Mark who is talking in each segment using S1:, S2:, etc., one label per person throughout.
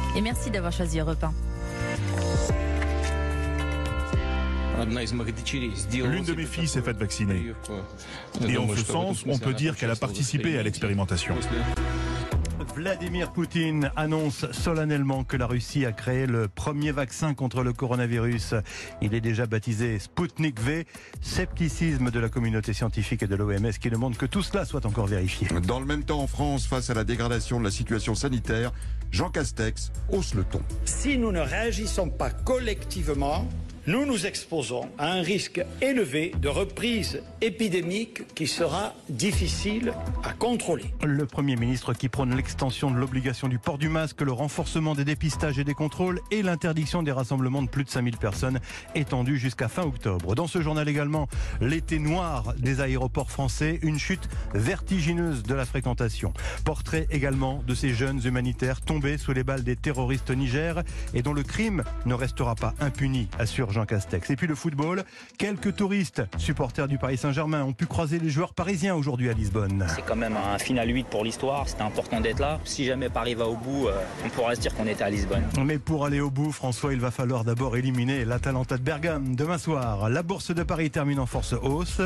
S1: Et merci d'avoir choisi Europe 1.
S2: L'une de mes filles s'est faite vacciner. Et en ce sens, on peut dire qu'elle a participé à l'expérimentation.
S3: Vladimir Poutine annonce solennellement que la Russie a créé le premier vaccin contre le coronavirus. Il est déjà baptisé Sputnik V. Scepticisme de la communauté scientifique et de l'OMS qui demande que tout cela soit encore vérifié.
S4: Dans le même temps, en France, face à la dégradation de la situation sanitaire, Jean Castex hausse le ton.
S5: Si nous ne réagissons pas collectivement, nous nous exposons à un risque élevé de reprise épidémique qui sera difficile à contrôler.
S3: Le Premier ministre qui prône l'extension de l'obligation du port du masque, le renforcement des dépistages et des contrôles et l'interdiction des rassemblements de plus de 5000 personnes étendue jusqu'à fin octobre. Dans ce journal également, l'été noir des aéroports français, une chute vertigineuse de la fréquentation. Portrait également de ces jeunes humanitaires tombés sous les balles des terroristes au Niger et dont le crime ne restera pas impuni, assure Jean Castex. Et puis le football, quelques touristes, supporters du Paris Saint-Germain, ont pu croiser les joueurs parisiens aujourd'hui à Lisbonne.
S6: C'est quand même un final 8 pour l'histoire, c'était important d'être là. Si jamais Paris va au bout, on pourra se dire qu'on était à Lisbonne.
S3: Mais pour aller au bout, François, il va falloir d'abord éliminer l'Atalanta de Bergame demain soir. La bourse de Paris termine en force hausse,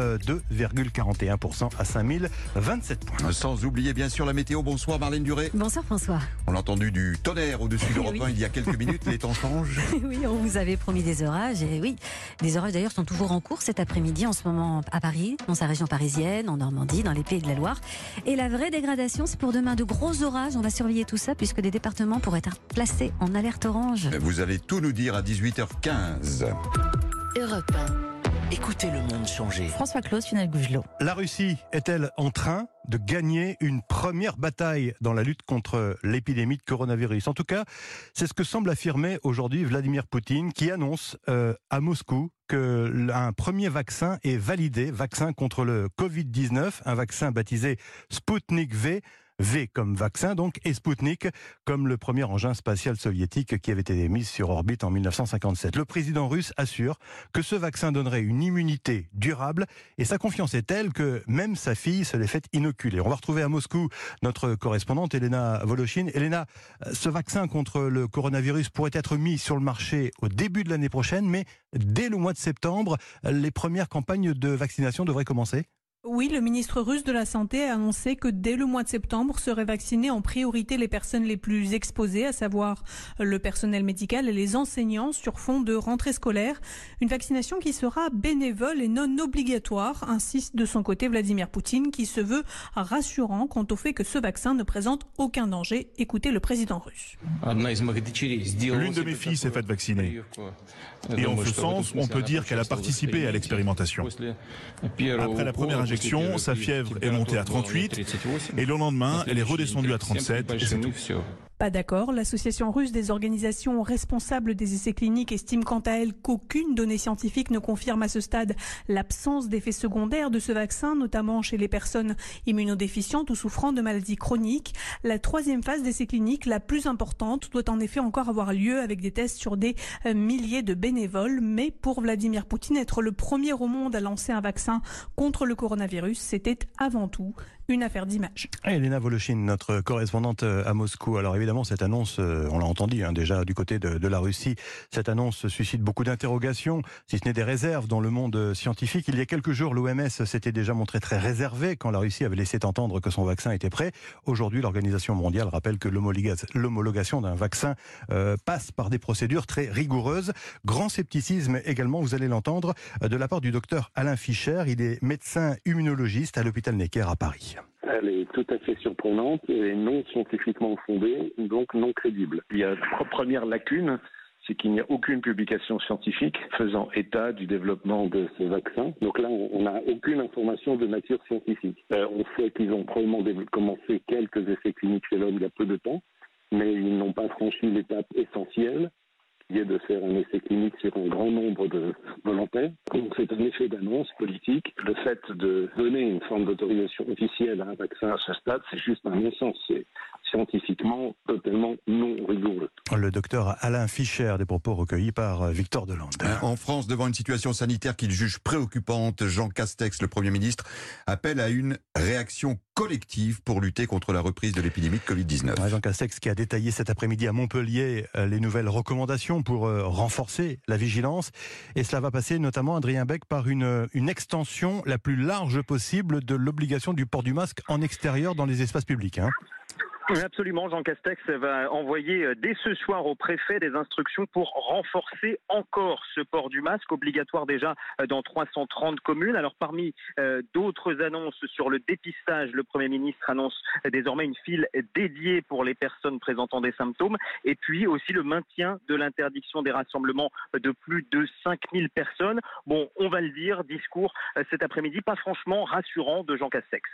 S3: 2,41% à 5027 points.
S4: Sans oublier bien sûr la météo. Bonsoir Marlène Duré.
S1: Bonsoir François.
S4: On a entendu du tonnerre au-dessus d'Europe 1 il y a quelques minutes, les temps changent.
S1: Oui, on vous avait promis des orages. Et oui, les orages d'ailleurs sont toujours en cours cet après-midi en ce moment à Paris, dans sa région parisienne, en Normandie, dans les Pays de la Loire. Et la vraie dégradation, c'est pour demain de gros orages. On va surveiller tout ça puisque des départements pourraient être placés en alerte orange.
S4: Vous allez tout nous dire à 18h15.
S1: Europe 1.
S7: Écoutez le monde changer.
S1: François Claus, Final Gougelot.
S3: La Russie est-elle en train de gagner une première bataille dans la lutte contre l'épidémie de coronavirus? En tout cas, c'est ce que semble affirmer aujourd'hui Vladimir Poutine, qui annonce à Moscou qu'un premier vaccin est validé, vaccin contre le Covid-19, un vaccin baptisé Sputnik V. V comme vaccin donc, et Sputnik comme le premier engin spatial soviétique qui avait été mis sur orbite en 1957. Le président russe assure que ce vaccin donnerait une immunité durable et sa confiance est telle que même sa fille se l'est fait inoculer. On va retrouver à Moscou notre correspondante Elena Voloshin. Elena, ce vaccin contre le coronavirus pourrait être mis sur le marché au début de l'année prochaine, mais dès le mois de septembre, les premières campagnes de vaccination devraient commencer.
S8: Oui, le ministre russe de la Santé a annoncé que dès le mois de septembre seraient vaccinées en priorité les personnes les plus exposées, à savoir le personnel médical et les enseignants sur fond de rentrée scolaire. Une vaccination qui sera bénévole et non obligatoire, insiste de son côté Vladimir Poutine, qui se veut rassurant quant au fait que ce vaccin ne présente aucun danger. Écoutez le président russe.
S2: L'une de mes filles s'est faite vacciner. Et en ce sens, on peut dire qu'elle a participé à l'expérimentation. Après la première injection, sa fièvre est montée à 38 et le lendemain, elle est redescendue à 37 et c'est tout.
S8: Pas d'accord. L'association russe des organisations responsables des essais cliniques estime quant à elle qu'aucune donnée scientifique ne confirme à ce stade l'absence d'effets secondaires de ce vaccin, notamment chez les personnes immunodéficientes ou souffrant de maladies chroniques. La troisième phase d'essais cliniques, la plus importante, doit en effet encore avoir lieu avec des tests sur des milliers de bénévoles. Mais pour Vladimir Poutine, être le premier au monde à lancer un vaccin contre le coronavirus, c'était avant tout une affaire d'image.
S3: Elena Voloshin, notre correspondante à Moscou. Alors évidemment, cette annonce, on l'a entendu déjà du côté de la Russie, cette annonce suscite beaucoup d'interrogations, si ce n'est des réserves dans le monde scientifique. Il y a quelques jours, l'OMS s'était déjà montré très réservé quand la Russie avait laissé entendre que son vaccin était prêt. Aujourd'hui, l'Organisation mondiale rappelle que l'homologation d'un vaccin passe par des procédures très rigoureuses. Grand scepticisme également, vous allez l'entendre, de la part du docteur Alain Fischer. Il est médecin immunologiste à l'hôpital Necker à Paris.
S9: Elle est tout à fait surprenante et non scientifiquement fondée, donc non crédible. Il y a une première lacune, c'est qu'il n'y a aucune publication scientifique faisant état du développement de ce vaccin. Donc là, on n'a aucune information de nature scientifique. On sait qu'ils ont probablement commencé quelques essais cliniques chez l'homme il y a peu de temps, mais ils n'ont pas franchi l'étape essentielle, qui est de faire un essai clinique sur un grand nombre de volontaires. Donc c'est un effet d'annonce politique. Le fait de donner une forme d'autorisation officielle à un vaccin à ce stade, c'est juste un non-sens. scientifiquement totalement non rigoureux.
S3: Le docteur Alain Fischer, des propos recueillis par Victor Delande.
S4: En France, devant une situation sanitaire qu'il juge préoccupante, Jean Castex, le Premier ministre, appelle à une réaction collective pour lutter contre la reprise de l'épidémie de Covid-19.
S3: Jean Castex qui a détaillé cet après-midi à Montpellier les nouvelles recommandations pour renforcer la vigilance. Et cela va passer notamment, Adrien Beck, par une extension la plus large possible de l'obligation du port du masque en extérieur dans les espaces publics.
S7: Oui, absolument. Jean Castex va envoyer dès ce soir au préfet des instructions pour renforcer encore ce port du masque, obligatoire déjà dans 330 communes. Alors parmi d'autres annonces sur le dépistage, le Premier ministre annonce désormais une file dédiée pour les personnes présentant des symptômes, et puis aussi le maintien de l'interdiction des rassemblements de plus de 5000 personnes. Bon, on va le dire, discours cet après-midi pas franchement rassurant de Jean Castex.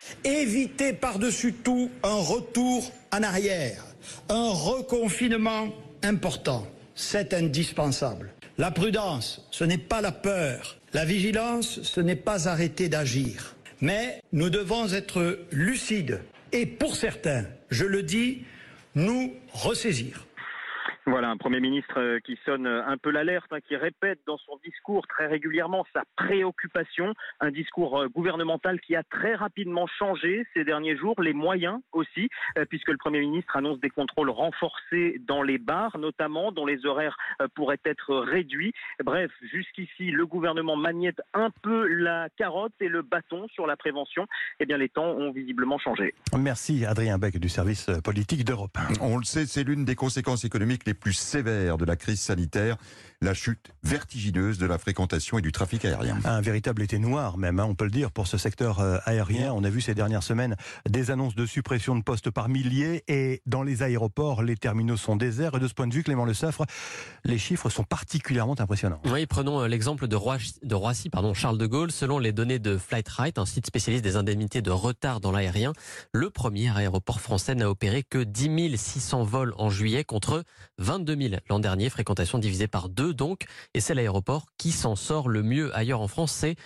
S5: Éviter par-dessus tout un retour en arrière, un reconfinement important. C'est indispensable. La prudence, ce n'est pas la peur. La vigilance, ce n'est pas arrêter d'agir. Mais nous devons être lucides et pour certains, je le dis, nous ressaisir.
S7: Voilà, un Premier ministre qui sonne un peu l'alerte, qui répète dans son discours très régulièrement sa préoccupation. Un discours gouvernemental qui a très rapidement changé ces derniers jours, les moyens aussi, puisque le Premier ministre annonce des contrôles renforcés dans les bars, notamment, dont les horaires pourraient être réduits. Bref, jusqu'ici, le gouvernement maniette un peu la carotte et le bâton sur la prévention. Eh bien, les temps ont visiblement changé.
S3: Merci Adrien Beck du service politique d'Europe 1.
S4: On le sait, c'est l'une des conséquences économiques les plus sévères de la crise sanitaire, la chute vertigineuse de la fréquentation et du trafic aérien.
S3: Un véritable été noir même, on peut le dire, pour ce secteur aérien. On a vu ces dernières semaines des annonces de suppression de postes par milliers et dans les aéroports, les terminaux sont déserts. Et de ce point de vue, Clément Le Saffre, les chiffres sont particulièrement impressionnants.
S10: Oui, prenons l'exemple de Roissy, Charles de Gaulle. Selon les données de Flightright, un site spécialiste des indemnités de retard dans l'aérien, le premier aéroport français n'a opéré que 10 600 vols en juillet contre 22 000 l'an dernier, fréquentation divisée par 2 donc, et c'est l'aéroport qui s'en sort le mieux ailleurs en France. C'est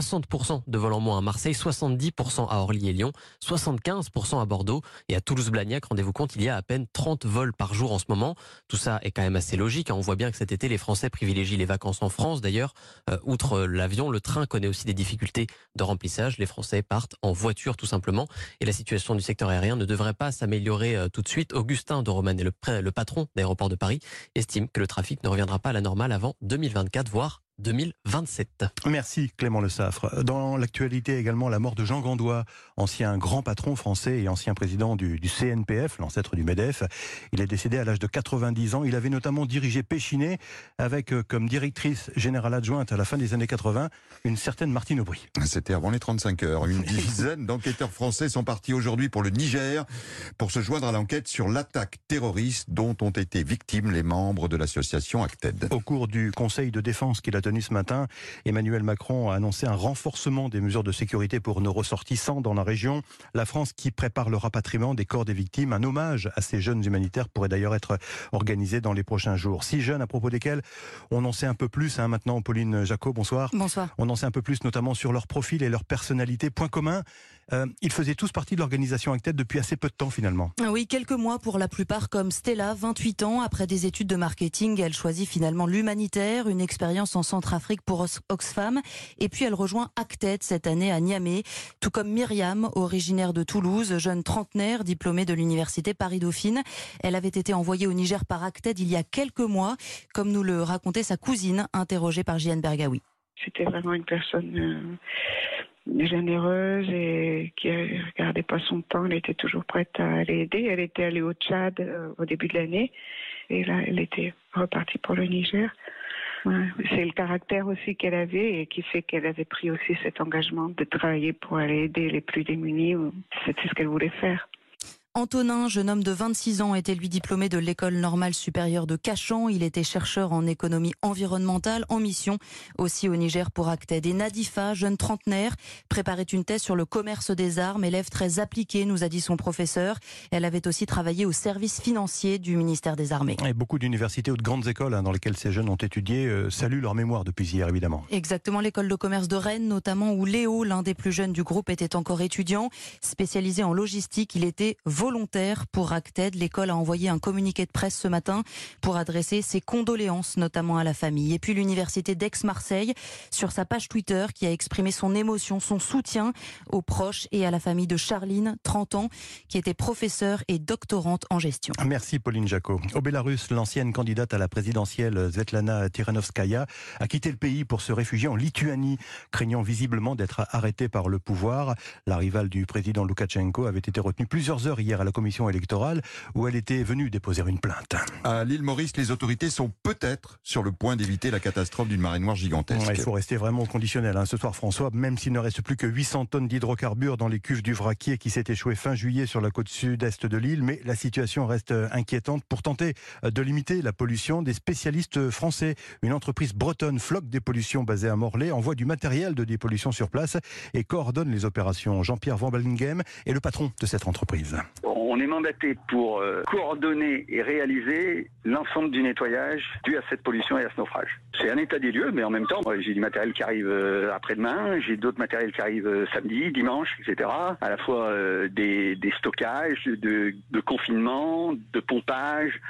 S10: 60% de vols en moins à Marseille, 70% à Orly et Lyon, 75% à Bordeaux et à Toulouse-Blagnac. Rendez-vous compte, il y a à peine 30 vols par jour en ce moment. Tout ça est quand même assez logique. On voit bien que cet été, les Français privilégient les vacances en France. D'ailleurs, outre l'avion, le train connaît aussi des difficultés de remplissage. Les Français partent en voiture tout simplement. Et la situation du secteur aérien ne devrait pas s'améliorer tout de suite. Augustin de Romanet, le patron d'Aéroports de Paris, estime que le trafic ne reviendra pas à la normale avant 2024, voire 2027.
S3: Merci Clément Le Saffre. Dans l'actualité également, la mort de Jean Gandois, ancien grand patron français et ancien président du CNPF, l'ancêtre du MEDEF. Il est décédé à l'âge de 90 ans. Il avait notamment dirigé Péchinet avec comme directrice générale adjointe à la fin des années 80 une certaine Martine Aubry.
S4: C'était avant les 35 heures. Une dizaine d'enquêteurs français sont partis aujourd'hui pour le Niger pour se joindre à l'enquête sur l'attaque terroriste dont ont été victimes les membres de l'association Acted.
S3: Au cours du Conseil de défense qu'il a tenu ce matin, Emmanuel Macron a annoncé un renforcement des mesures de sécurité pour nos ressortissants dans la région. La France qui prépare le rapatriement des corps des victimes. Un hommage à ces jeunes humanitaires pourrait d'ailleurs être organisé dans les prochains jours. 6 jeunes à propos desquels on en sait un peu plus maintenant. Pauline Jacot, bonsoir.
S1: Bonsoir.
S3: On en sait un peu plus notamment sur leur profil et leur personnalité. Point commun, ils faisaient tous partie de l'organisation Acted depuis assez peu de temps finalement.
S11: Oui, quelques mois pour la plupart, comme Stella, 28 ans. Après des études de marketing, elle choisit finalement l'humanitaire, une expérience en Centrafrique pour Oxfam. Et puis elle rejoint Acted cette année à Niamey, tout comme Myriam, originaire de Toulouse, jeune trentenaire, diplômée de l'université Paris-Dauphine. Elle avait été envoyée au Niger par Acted il y a quelques mois, comme nous le racontait sa cousine, interrogée par Jian Bergaoui.
S12: C'était vraiment une personne généreuse et qui ne regardait pas son temps. Elle était toujours prête à aller aider. Elle était allée au Tchad au début de l'année et là, elle était repartie pour le Niger. Ouais, c'est le caractère aussi qu'elle avait et qui fait qu'elle avait pris aussi cet engagement de travailler pour aller aider les plus démunis. C'était ce qu'elle voulait faire.
S11: Antonin, jeune homme de 26 ans, était lui diplômé de l'école normale supérieure de Cachan. Il était chercheur en économie environnementale, en mission aussi au Niger pour Acted. Et Nadifa, jeune trentenaire, préparait une thèse sur le commerce des armes, élève très appliquée, nous a dit son professeur. Elle avait aussi travaillé au service financier du ministère des Armées.
S3: Et beaucoup d'universités ou de grandes écoles dans lesquelles ces jeunes ont étudié saluent leur mémoire depuis hier, évidemment.
S11: Exactement, l'école de commerce de Rennes, notamment, où Léo, l'un des plus jeunes du groupe, était encore étudiant. Spécialisé en logistique, il était volontaire pour ACTED. L'école a envoyé un communiqué de presse ce matin pour adresser ses condoléances, notamment à la famille. Et puis l'université d'Aix-Marseille, sur sa page Twitter, qui a exprimé son émotion, son soutien aux proches et à la famille de Charline, 30 ans, qui était professeure et doctorante en gestion.
S3: Merci Pauline Jacot. Au Bélarus, l'ancienne candidate à la présidentielle Svetlana Tikhanovskaya a quitté le pays pour se réfugier en Lituanie, craignant visiblement d'être arrêtée par le pouvoir. La rivale du président Loukachenko avait été retenue plusieurs heures hier à la commission électorale où elle était venue déposer une plainte.
S4: À l'île Maurice, les autorités sont peut-être sur le point d'éviter la catastrophe d'une marée noire gigantesque.
S3: Il faut rester vraiment au conditionnel ce soir, François, même s'il ne reste plus que 800 tonnes d'hydrocarbures dans les cuves du vraquier qui s'est échoué fin juillet sur la côte sud-est de l'île, mais la situation reste inquiétante. Pour tenter de limiter la pollution, des spécialistes français, une entreprise bretonne, Floc Dépollution basée à Morlaix, envoie du matériel de dépollution sur place et coordonne les opérations. Jean-Pierre Van Bellinghem est le patron de cette entreprise.
S13: On est mandaté pour coordonner et réaliser l'ensemble du nettoyage dû à cette pollution et à ce naufrage. C'est un état des lieux, mais en même temps, j'ai du matériel qui arrive après-demain, j'ai d'autres matériels qui arrivent samedi, dimanche, etc. À la fois des stockages, de confinement, de pompage,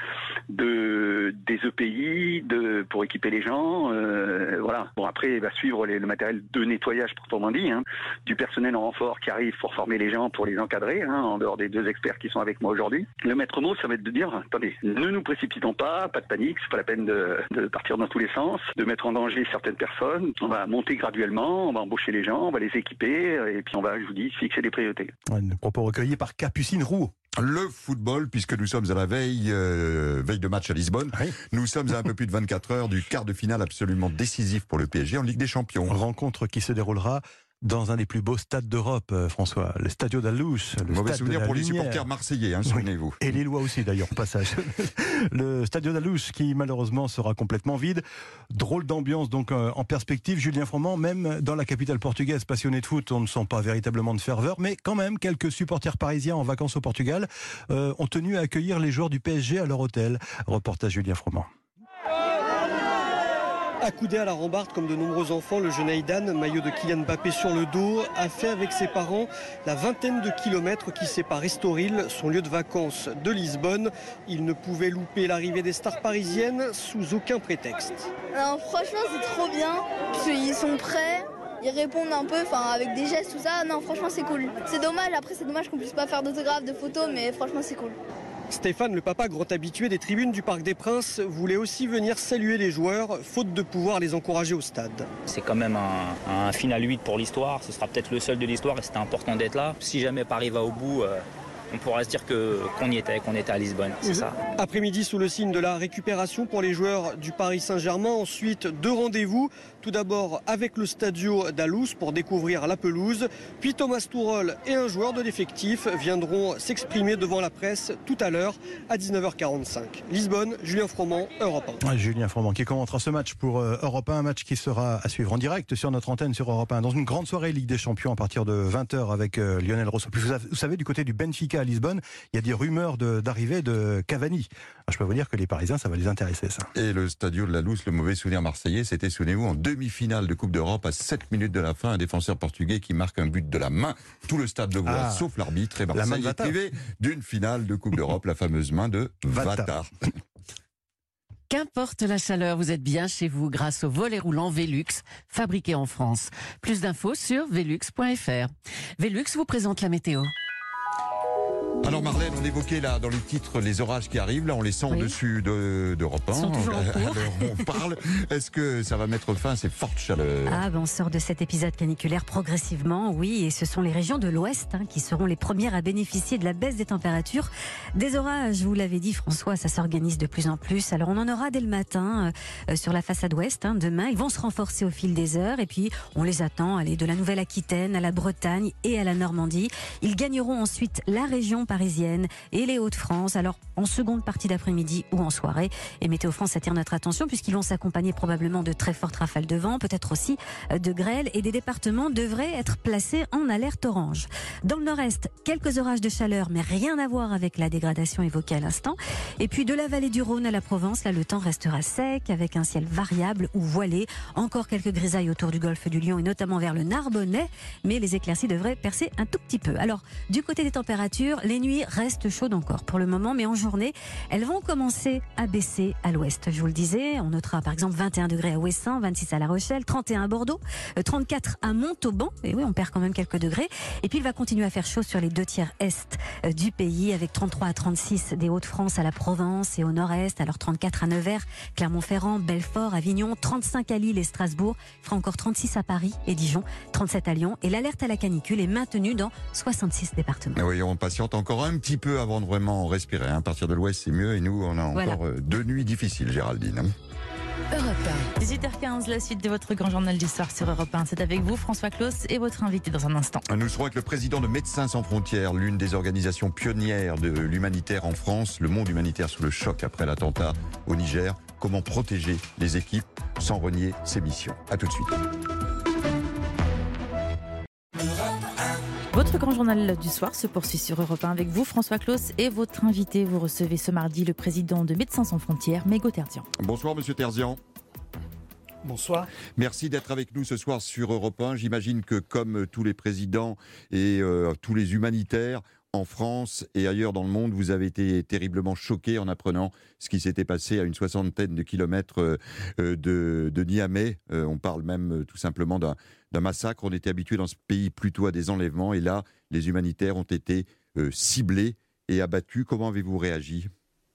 S13: des EPI, pour équiper les gens. Voilà. Bon, après, il va suivre le matériel de nettoyage, proprement dit, du personnel en renfort qui arrive pour former les gens, pour les encadrer, en dehors des 2 experts qui sont avec moi aujourd'hui. Le maître mot, ça va être de dire, attendez, ne nous précipitons pas de panique, c'est pas la peine de partir dans tous les sens, de mettre en danger certaines personnes. On va monter graduellement, on va embaucher les gens, on va les équiper, et puis on va, je vous dis, fixer des priorités.
S3: Un propos recueilli par Capucine Roux.
S4: Le football, puisque nous sommes à la veille de match à Lisbonne. Oui. Nous sommes à un peu plus de 24 heures du quart de finale absolument décisif pour le PSG en Ligue des Champions.
S3: Rencontre qui se déroulera dans un des plus beaux stades d'Europe, François, le Stadio da Luz.
S4: Mauvais souvenir pour les supporters marseillais, souvenez-vous.
S3: Et les Lillois aussi d'ailleurs, passage. Le Stadio da Luz qui malheureusement sera complètement vide. Drôle d'ambiance donc en perspective. Julien Froment, même dans la capitale portugaise passionnée de foot, on ne sent pas véritablement de ferveur, mais quand même quelques supporters parisiens en vacances au Portugal ont tenu à accueillir les joueurs du PSG à leur hôtel. Reportage Julien Froment.
S14: Accoudé à la rambarde comme de nombreux enfants, le jeune Aïdan, maillot de Kylian Mbappé sur le dos, a fait avec ses parents la vingtaine de kilomètres qui séparent Estoril, son lieu de vacances, de Lisbonne. Il ne pouvait louper l'arrivée des stars parisiennes sous aucun prétexte.
S15: Alors, franchement, c'est trop bien, parce qu'ils sont prêts. Ils répondent un peu, avec des gestes, tout ça. Non, franchement, c'est cool. C'est dommage, après, c'est dommage qu'on puisse pas faire d'autographes, de photos, mais franchement, c'est cool.
S14: Stéphane, le papa grand habitué des tribunes du Parc des Princes, voulait aussi venir saluer les joueurs, faute de pouvoir les encourager au stade.
S6: C'est quand même un final 8 pour l'histoire, ce sera peut-être le seul de l'histoire et c'était important d'être là. Si jamais Paris va au bout, on pourra se dire qu'on y était, qu'on était à Lisbonne, c'est ça.
S14: Après-midi sous le signe de la récupération pour les joueurs du Paris Saint-Germain, ensuite 2 rendez-vous. Tout d'abord avec le Stadio da Luz pour découvrir la pelouse, puis Thomas Tuchel et un joueur de l'effectif viendront s'exprimer devant la presse tout à l'heure à 19h45. Lisbonne, Julien Froment, Europe 1.
S3: Julien Froment qui commentera ce match pour Europe 1, un match qui sera à suivre en direct sur notre antenne sur Europe 1 dans une grande soirée Ligue des Champions à partir de 20h avec Lionel Rousseau. Puis vous savez, du côté du Benfica à Lisbonne, il y a des rumeurs d'arrivée de Cavani. Alors, je peux vous dire que les Parisiens, ça va les intéresser, ça.
S4: Et le Stadio de la Luz, le mauvais souvenir marseillais, c'était, souvenez-vous, en demi-finale de Coupe d'Europe, à 7 minutes de la fin, un défenseur portugais qui marque un but de la main. Tout le stade le voit, sauf l'arbitre. Et Marseille est privé d'une finale de Coupe d'Europe, la fameuse main de Vata.
S16: Qu'importe la chaleur, vous êtes bien chez vous grâce au volet roulant Velux, fabriqué en France. Plus d'infos sur velux.fr. Velux vous présente la météo.
S4: Alors Marlène, on évoquait là dans le titre les orages qui arrivent, là on les sent au-dessus d'Europe 1.
S1: Ils sont toujours en cours.
S4: Alors on parle, est-ce que ça va mettre fin à ces fortes chaleurs?
S1: On sort de cet épisode caniculaire progressivement, oui, et ce sont les régions de l'Ouest qui seront les premières à bénéficier de la baisse des températures. Des orages, vous l'avez dit François, ça s'organise de plus en plus. Alors on en aura dès le matin sur la façade ouest, demain. Ils vont se renforcer au fil des heures et puis on les attend aller de la Nouvelle-Aquitaine à la Bretagne et à la Normandie. Ils gagneront ensuite la région parisienne et les Hauts-de-France, alors en seconde partie d'après-midi ou en soirée. Et Météo France attire notre attention puisqu'ils vont s'accompagner probablement de très fortes rafales de vent, peut-être aussi de grêle, et des départements devraient être placés en alerte orange. Dans le nord-est, quelques orages de chaleur, mais rien à voir avec la dégradation évoquée à l'instant. Et puis de la vallée du Rhône à la Provence, là le temps restera sec avec un ciel variable ou voilé. Encore quelques grisailles autour du golfe du Lion et notamment vers le Narbonnais, mais les éclaircies devraient percer un tout petit peu. Alors, du côté des températures, les Les nuits restent chaudes encore pour le moment, mais en journée, elles vont commencer à baisser à l'ouest. Je vous le disais, on notera par exemple 21 degrés à Ouessant, 26 à La Rochelle, 31 à Bordeaux, 34 à Montauban. Et oui, on perd quand même quelques degrés. Et puis il va continuer à faire chaud sur les 2/3 est du pays, avec 33 à 36 des Hauts-de-France à la Provence et au nord-est, alors 34 à Nevers, Clermont-Ferrand, Belfort, Avignon, 35 à Lille et Strasbourg, il fera encore 36 à Paris et Dijon, 37 à Lyon. Et l'alerte à la canicule est maintenue dans 66 départements.
S4: Oui, on patiente encore un petit peu avant de vraiment respirer. À partir de l'ouest, c'est mieux. Et nous, on a encore 2 nuits difficiles, Géraldine.
S17: Europe 1. 18h15, la suite de votre grand journal du soir sur Europe 1. C'est avec vous, François Claus, et votre invité dans un instant.
S4: Nous serons avec le président de Médecins sans frontières, l'une des organisations pionnières de l'humanitaire en France, le monde humanitaire sous le choc après l'attentat au Niger. Comment protéger les équipes sans renier ses missions. À tout de suite.
S17: Votre grand journal du soir se poursuit sur Europe 1 avec vous, François Claus, et votre invité. Vous recevez ce mardi le président de Médecins sans frontières, Mégo Terzian.
S4: Bonsoir, monsieur Terzian.
S18: Bonsoir.
S4: Merci d'être avec nous ce soir sur Europe 1. J'imagine que comme tous les présidents et tous les humanitaires en France et ailleurs dans le monde, vous avez été terriblement choqués en apprenant ce qui s'était passé à une 60aine de kilomètres de Niamey. On parle même tout simplement d'un massacre. On était habitué dans ce pays plutôt à des enlèvements et là, les humanitaires ont été ciblés et abattus. Comment avez-vous réagi ?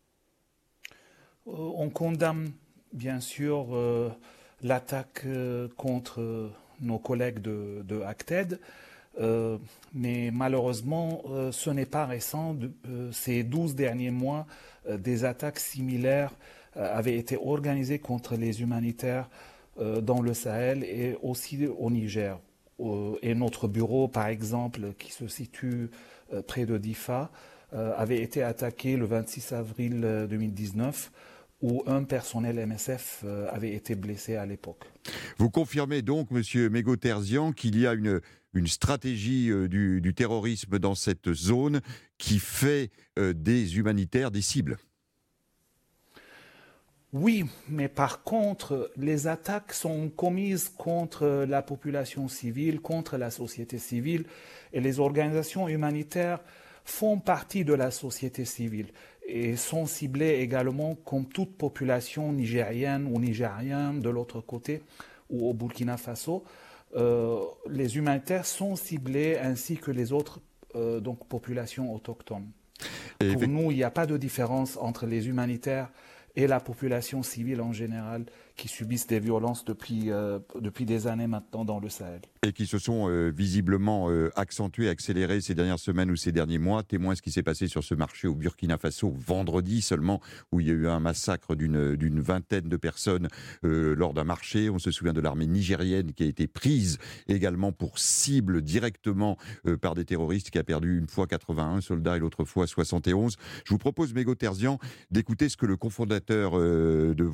S18: On condamne bien sûr l'attaque contre nos collègues de Acted. Mais malheureusement, ce n'est pas récent. Ces 12 derniers mois, des attaques similaires avaient été organisées contre les humanitaires dans le Sahel et aussi au Niger. Et notre bureau, par exemple, qui se situe près de Difa, avait été attaqué le 26 avril 2019, où un personnel MSF avait été blessé à l'époque.
S4: Vous confirmez donc, monsieur Mégo Terzian, qu'il y a une stratégie du terrorisme dans cette zone qui fait des humanitaires des cibles?
S18: Oui, mais par contre, les attaques sont commises contre la population civile, contre la société civile, et les organisations humanitaires font partie de la société civile et sont ciblées également comme toute population nigérienne ou nigérienne de l'autre côté ou au Burkina Faso. Les humanitaires sont ciblés ainsi que les autres populations autochtones. Pour nous, il n'y a pas de différence entre les humanitaires et la population civile en général qui subissent des violences depuis des années maintenant dans le Sahel.
S4: Et qui se sont visiblement accentuées, accélérées ces dernières semaines ou ces derniers mois. Témoin de ce qui s'est passé sur ce marché au Burkina Faso vendredi seulement, où il y a eu un massacre d'une vingtaine de personnes lors d'un marché. On se souvient de l'armée nigérienne qui a été prise également pour cible directement par des terroristes, qui a perdu une fois 81 soldats et l'autre fois 71. Je vous propose, Mégo Terzian, d'écouter ce que le cofondateur de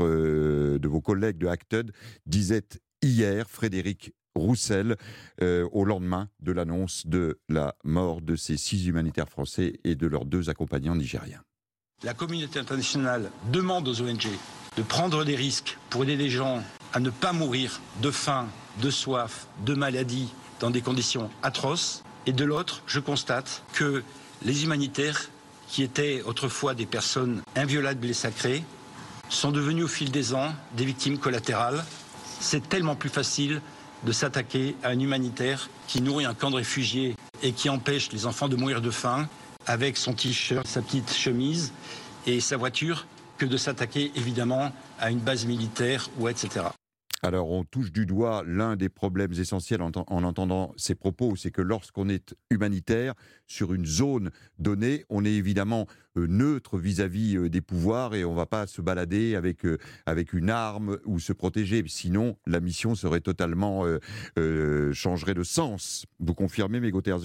S4: vos collègues de Acted disait hier, Frédéric Roussel, au lendemain de l'annonce de la mort de ces 6 humanitaires français et de leurs 2 accompagnants nigériens.
S19: La communauté internationale demande aux ONG de prendre des risques pour aider les gens à ne pas mourir de faim, de soif, de maladie, dans des conditions atroces. Et de l'autre, je constate que les humanitaires, qui étaient autrefois des personnes inviolables et sacrées, sont devenus au fil des ans des victimes collatérales. C'est tellement plus facile de s'attaquer à un humanitaire qui nourrit un camp de réfugiés et qui empêche les enfants de mourir de faim avec son t-shirt, sa petite chemise et sa voiture, que de s'attaquer évidemment à une base militaire ou etc.
S4: Alors, on touche du doigt l'un des problèmes essentiels en entendant ces propos, c'est que lorsqu'on est humanitaire sur une zone donnée, on est évidemment neutre vis-à-vis des pouvoirs et on ne va pas se balader avec une arme ou se protéger. Sinon, la mission serait totalement changerait de sens. Vous confirmez, Mégo Terzian ?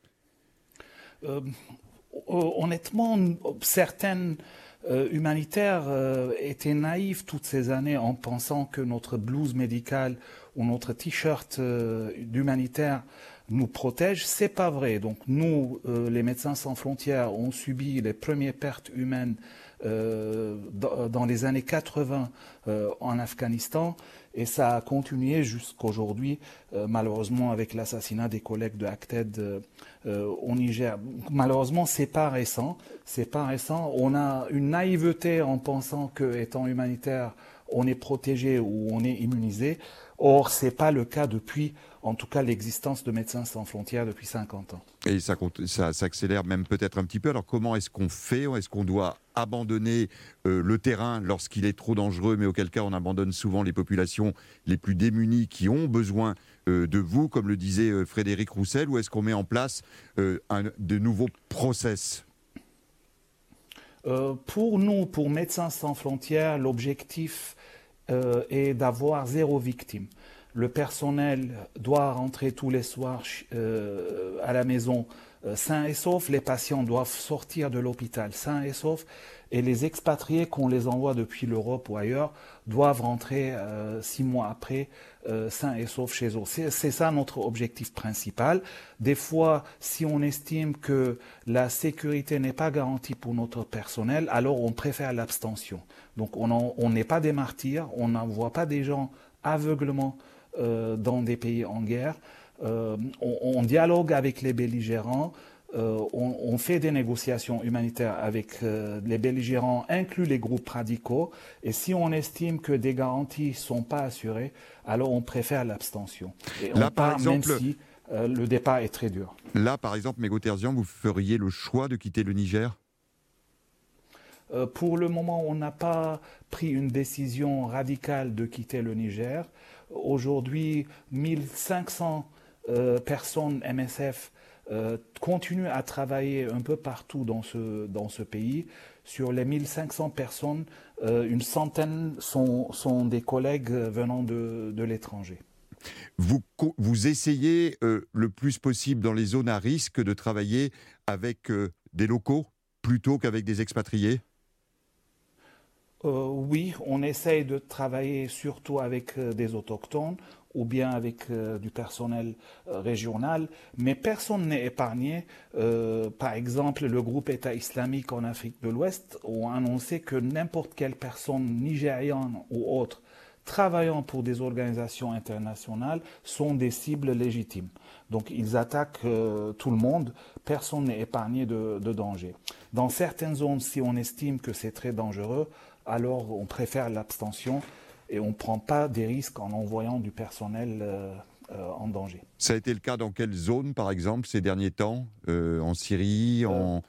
S18: Honnêtement, certaines humanitaires étaient naïfs toutes ces années en pensant que notre blouse médicale ou notre t-shirt d'humanitaire nous protège, c'est pas vrai. Donc nous, les Médecins sans frontières, ont subi les premières pertes humaines dans les années 80 en Afghanistan, et ça a continué jusqu'aujourd'hui, malheureusement avec l'assassinat des collègues de ACTED au Niger. Malheureusement, c'est pas récent. On a une naïveté en pensant que, étant humanitaire, on est protégé ou on est immunisé. Or, ce n'est pas le cas depuis, en tout cas, l'existence de Médecins sans frontières depuis 50 ans.
S4: Et ça s'accélère même peut-être un petit peu. Alors comment est-ce qu'on fait ? Est-ce qu'on doit abandonner le terrain lorsqu'il est trop dangereux, mais auquel cas on abandonne souvent les populations les plus démunies qui ont besoin de vous, comme le disait Frédéric Roussel, ou est-ce qu'on met en place de nouveaux process ?
S18: Pour nous, pour Médecins sans frontières, l'objectif est d'avoir 0 victime. Le personnel doit rentrer tous les soirs à la maison sains et saufs. Les patients doivent sortir de l'hôpital sains et saufs. Et les expatriés, qu'on les envoie depuis l'Europe ou ailleurs, doivent rentrer 6 mois après sains et saufs chez eux. C'est ça notre objectif principal. Des fois, si on estime que la sécurité n'est pas garantie pour notre personnel, alors on préfère l'abstention. Donc on n'est pas des martyrs, on n'envoie pas des gens aveuglement dans des pays en guerre. On dialogue avec les belligérants. On fait des négociations humanitaires avec les belligérants, inclus les groupes radicaux, et si on estime que des garanties ne sont pas assurées, alors on préfère l'abstention. Et
S4: là, par exemple,
S18: même si le départ est très dur.
S4: Là, par exemple, Mego Terzian, vous feriez le choix de quitter le Niger ?
S18: Pour le moment, on n'a pas pris une décision radicale de quitter le Niger. Aujourd'hui, 1500 personnes MSF continuent à travailler un peu partout dans ce pays. Sur les 1500 personnes, une centaine sont des collègues venant de l'étranger.
S4: Vous essayez le plus possible dans les zones à risque de travailler avec des locaux plutôt qu'avec des expatriés ?
S18: Oui, on essaye de travailler surtout avec des autochtones ou bien avec du personnel régional, mais personne n'est épargné. Par exemple, le groupe État islamique en Afrique de l'Ouest ont annoncé que n'importe quelle personne nigériane ou autre travaillant pour des organisations internationales sont des cibles légitimes. Donc ils attaquent tout le monde, personne n'est épargné de danger. Dans certaines zones, si on estime que c'est très dangereux, alors on préfère l'abstention et on ne prend pas des risques en envoyant du personnel en danger.
S4: Ça a été le cas dans quelle zone, par exemple, ces derniers temps ? En Syrie En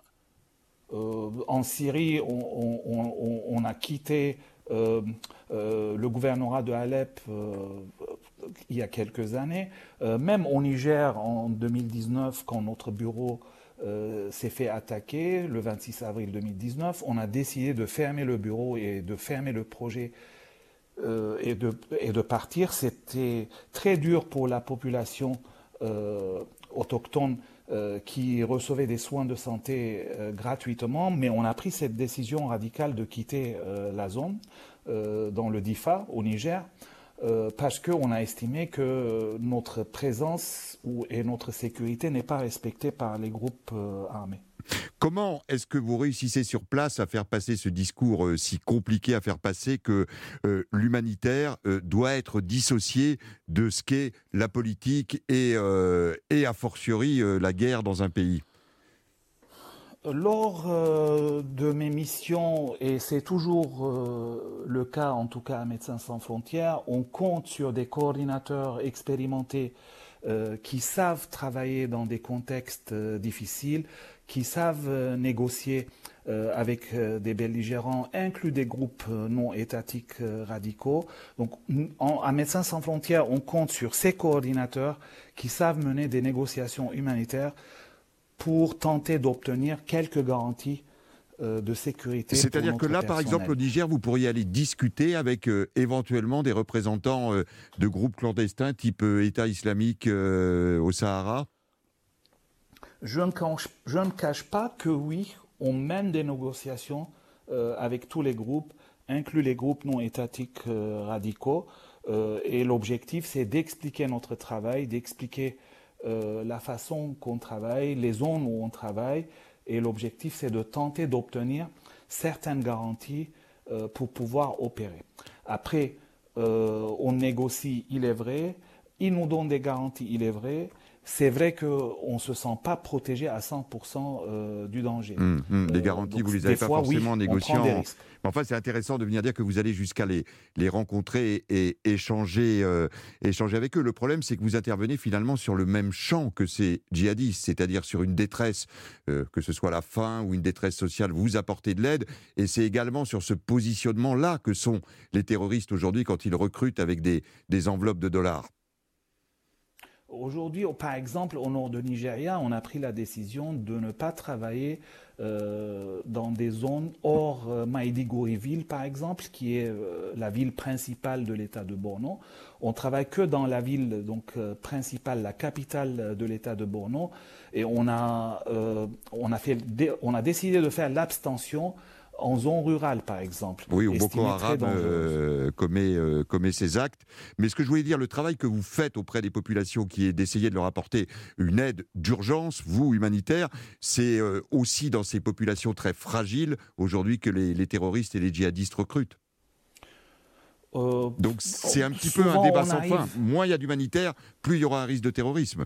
S18: Syrie, on a quitté le gouvernorat de Alep il y a quelques années. Même au Niger, en 2019, quand notre bureau s'est fait attaquer, le 26 avril 2019, on a décidé de fermer le bureau et de fermer le projet et de partir. C'était très dur pour la population autochtone qui recevait des soins de santé gratuitement, mais on a pris cette décision radicale de quitter la zone dans le Difa, au Niger, parce qu'on a estimé que notre présence et notre sécurité n'est pas respectée par les groupes armés.
S4: Comment est-ce que vous réussissez sur place à faire passer ce discours si compliqué à faire passer que l'humanitaire doit être dissocié de ce qu'est la politique et a fortiori la guerre dans un pays ?
S18: Lors de mes missions, et c'est toujours le cas en tout cas à Médecins sans frontières, on compte sur des coordinateurs expérimentés qui savent travailler dans des contextes difficiles, qui savent négocier avec des belligérants, inclus des groupes non étatiques radicaux. Donc, à Médecins sans frontières, on compte sur ces coordinateurs qui savent mener des négociations humanitaires pour tenter d'obtenir quelques garanties de sécurité.
S4: C'est-à-dire que là, par exemple, au Niger, vous pourriez aller discuter avec éventuellement des représentants de groupes clandestins type État islamique au Sahara ?
S18: Je ne cache pas que oui, on mène des négociations avec tous les groupes, inclus les groupes non étatiques radicaux. Et l'objectif, c'est d'expliquer notre travail, d'expliquer la façon qu'on travaille, les zones où on travaille, et l'objectif c'est de tenter d'obtenir certaines garanties pour pouvoir opérer. Après, on négocie, il est vrai, ils nous donnent des garanties, il est vrai. C'est vrai qu'on ne se sent pas protégé à 100% du danger.
S4: Les garanties, vous ne les avez pas forcément négociées. Mais enfin, c'est intéressant de venir dire que vous allez jusqu'à les rencontrer et échanger avec eux. Le problème, c'est que vous intervenez finalement sur le même champ que ces djihadistes, c'est-à-dire sur une détresse, que ce soit la faim ou une détresse sociale, vous apportez de l'aide. Et c'est également sur ce positionnement-là que sont les terroristes aujourd'hui quand ils recrutent avec des enveloppes de dollars.
S18: Aujourd'hui, par exemple, au nord de Nigeria, on a pris la décision de ne pas travailler dans des zones hors Maiduguri ville, par exemple, qui est la ville principale de l'État de Borno. On travaille que dans la ville principale, la capitale de l'État de Borno, et on a décidé de faire l'abstention en zone rurale, par exemple.
S4: Oui, où Boko Haram commet ces actes. Mais ce que je voulais dire, le travail que vous faites auprès des populations, qui est d'essayer de leur apporter une aide d'urgence, vous, humanitaire, c'est aussi dans ces populations très fragiles, aujourd'hui, que les terroristes et les djihadistes recrutent. Donc c'est un petit peu un débat sans fin. Moins il y a d'humanitaire, plus il y aura un risque de terrorisme.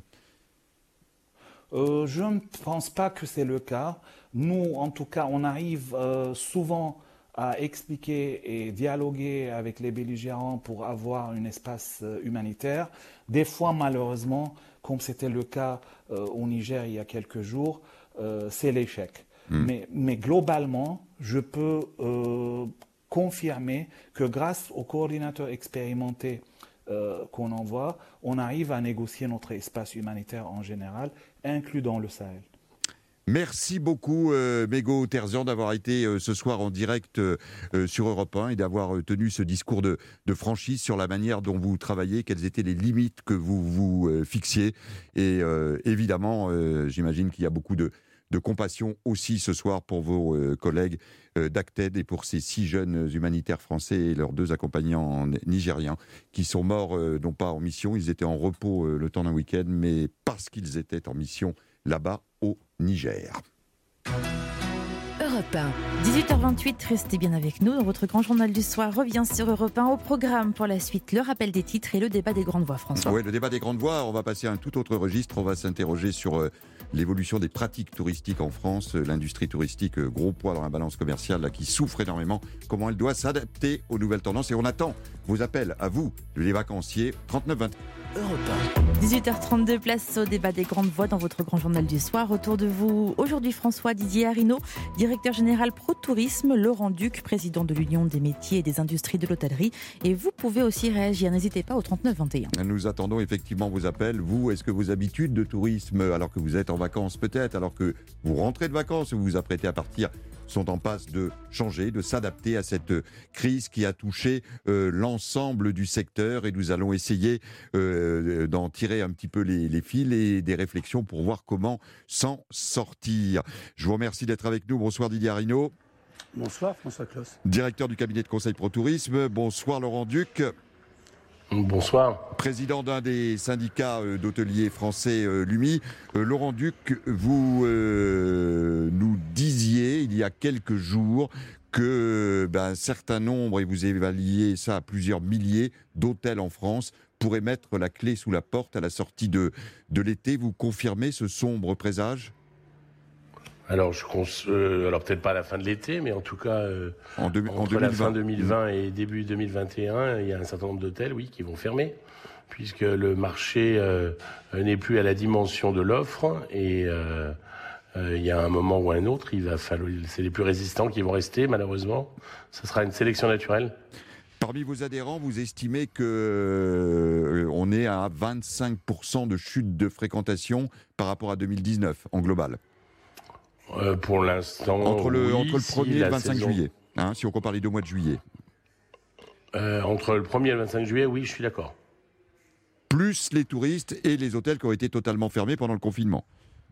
S18: Je ne pense pas que c'est le cas. Nous, en tout cas, on arrive souvent à expliquer et dialoguer avec les belligérants pour avoir un espace humanitaire. Des fois, malheureusement, comme c'était le cas au Niger il y a quelques jours, c'est l'échec. Mais globalement, je peux confirmer que grâce aux coordinateurs expérimentés qu'on envoie, on arrive à négocier notre espace humanitaire en général, inclus dans le Sahel.
S4: Merci beaucoup Mego Terzian d'avoir été ce soir en direct sur Europe 1 et d'avoir tenu ce discours de franchise sur la manière dont vous travaillez, quelles étaient les limites que vous vous fixiez. Et évidemment, j'imagine qu'il y a beaucoup de compassion aussi ce soir pour vos collègues d'Acted et pour ces 6 jeunes humanitaires français et leurs 2 accompagnants nigériens qui sont morts, non pas en mission, ils étaient en repos le temps d'un week-end, mais parce qu'ils étaient en mission là-bas au Niger.
S17: Europe 1. 18h28, restez bien avec nous. Votre grand journal du soir revient sur Europe 1. Au programme pour la suite, le rappel des titres et le débat des grandes voix, François.
S4: Oui, le débat des grandes voix, on va passer à un tout autre registre. On va s'interroger sur l'évolution des pratiques touristiques en France. L'industrie touristique, gros poids dans la balance commerciale, là, qui souffre énormément. Comment elle doit s'adapter aux nouvelles tendances. Et on attend vos appels à vous, les vacanciers, 39-20.
S17: Europe 1. 18h32, place au débat des grandes voix dans votre grand journal du soir. Autour de vous, aujourd'hui François Didier Arinaud, directeur général Pro Tourisme, Laurent Duc, président de l'Union des métiers et des industries de l'hôtellerie. Et vous pouvez aussi réagir, n'hésitez pas au 39-21.
S4: Nous attendons effectivement vos appels. Vous, est-ce que vos habitudes de tourisme, alors que vous êtes en vacances peut-être, alors que vous rentrez de vacances ou vous vous apprêtez à partir, sont en passe de changer, de s'adapter à cette crise qui a touché l'ensemble du secteur, et nous allons essayer d'en tirer un petit peu les fils et des réflexions pour voir comment s'en sortir. Je vous remercie d'être avec nous. Bonsoir Didier Arinaud.
S20: Bonsoir François Claus.
S4: Directeur du cabinet de conseil Pro Tourisme. Bonsoir Laurent Duc.
S20: Bonsoir.
S4: Président d'un des syndicats d'hôteliers français, l'UMI. Laurent Duc, vous nous disiez il y a quelques jours que un certain nombre, et vous évaluez ça à plusieurs milliers d'hôtels en France, pourraient mettre la clé sous la porte à la sortie de l'été. Vous confirmez ce sombre présage ?
S20: Alors, alors peut-être pas à la fin de l'été, mais en tout cas, entre la fin 2020 et début 2021, il y a un certain nombre d'hôtels, oui, qui vont fermer, puisque le marché n'est plus à la dimension de l'offre, et il y a un moment ou un autre, il va falloir, c'est les plus résistants qui vont rester, malheureusement. Ce sera une sélection naturelle.
S4: Parmi vos adhérents, vous estimez que on est à 25% de chute de fréquentation par rapport à 2019 en global.
S20: Pour l'instant,
S4: entre le 1er et le 25
S20: saison...
S4: juillet, si on compare les 2 mois de juillet.
S20: Entre le 1er et le 25 juillet, oui, je suis d'accord.
S4: Plus les touristes et les hôtels qui ont été totalement fermés pendant le confinement.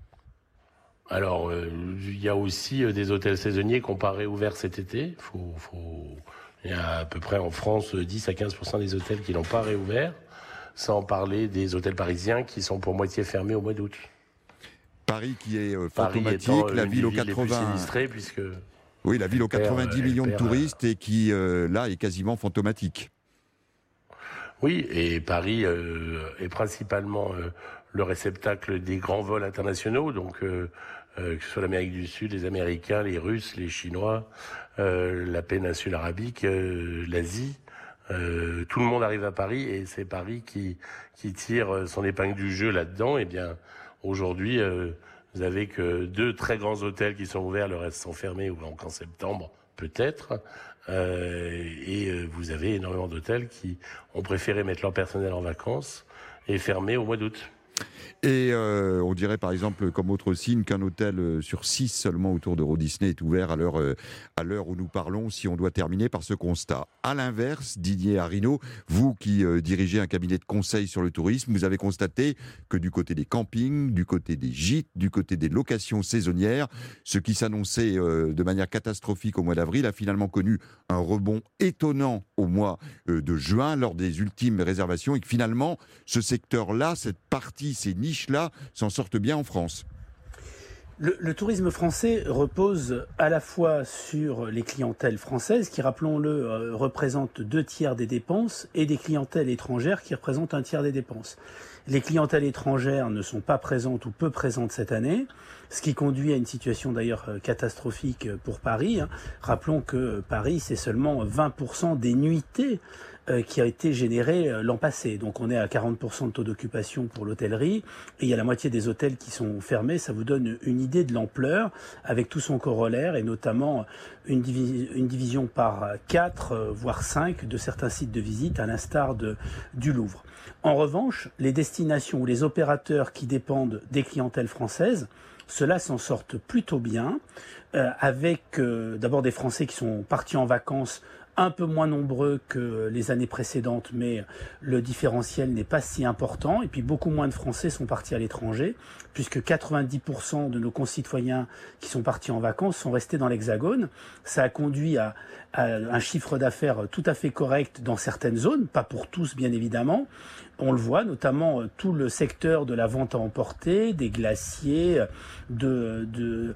S20: Alors, il y a aussi des hôtels saisonniers qui n'ont pas réouvert cet été. Il y a à peu près en France 10 à 15% des hôtels qui n'ont pas réouvert. sans parler des hôtels parisiens qui sont pour moitié fermés au mois d'août.
S4: Paris qui est fantomatique, la ville aux 80...
S20: puisque...
S4: Oui, la ville aux 90 millions de touristes et qui, là, est quasiment fantomatique.
S20: Oui, et Paris est principalement le réceptacle des grands vols internationaux, donc que ce soit l'Amérique du Sud, les Américains, les Russes, les Chinois, la péninsule arabique, l'Asie. Tout le monde arrive à Paris et c'est Paris qui tire son épingle du jeu là-dedans. Eh bien, aujourd'hui, vous avez que 2 très grands hôtels qui sont ouverts, le reste sont fermés, ou donc en septembre peut-être. Et vous avez énormément d'hôtels qui ont préféré mettre leur personnel en vacances et fermer au mois d'août.
S4: Et on dirait par exemple comme autre signe qu'un hôtel sur 6 seulement autour d'Euro Disney est ouvert à l'heure où nous parlons, si on doit terminer par ce constat. À l'inverse, Didier Arinaud, vous qui dirigez un cabinet de conseil sur le tourisme, vous avez constaté que du côté des campings, du côté des gîtes, du côté des locations saisonnières, ce qui s'annonçait de manière catastrophique au mois d'avril a finalement connu un rebond étonnant au mois de juin lors des ultimes réservations et que finalement ce secteur-là, cette partie, ces niches-là s'en sortent bien en France.
S21: Le tourisme français repose à la fois sur les clientèles françaises qui, rappelons-le, représentent 2/3 des dépenses et des clientèles étrangères qui représentent 1/3 des dépenses. Les clientèles étrangères ne sont pas présentes ou peu présentes cette année, ce qui conduit à une situation d'ailleurs catastrophique pour Paris. Rappelons que Paris, c'est seulement 20% des nuitées qui a été généré l'an passé. Donc on est à 40% de taux d'occupation pour l'hôtellerie et il y a la moitié des hôtels qui sont fermés. Ça vous donne une idée de l'ampleur avec tout son corollaire et notamment une division par 4, voire 5 de certains sites de visite à l'instar du Louvre. En revanche, les destinations ou les opérateurs qui dépendent des clientèles françaises, ceux-là s'en sortent plutôt bien avec d'abord des Français qui sont partis en vacances un peu moins nombreux que les années précédentes, mais le différentiel n'est pas si important. Et puis beaucoup moins de Français sont partis à l'étranger, puisque 90% de nos concitoyens qui sont partis en vacances sont restés dans l'Hexagone. Ça a conduit à un chiffre d'affaires tout à fait correct dans certaines zones, pas pour tous bien évidemment. On le voit, notamment tout le secteur de la vente à emporter, des glaciers, de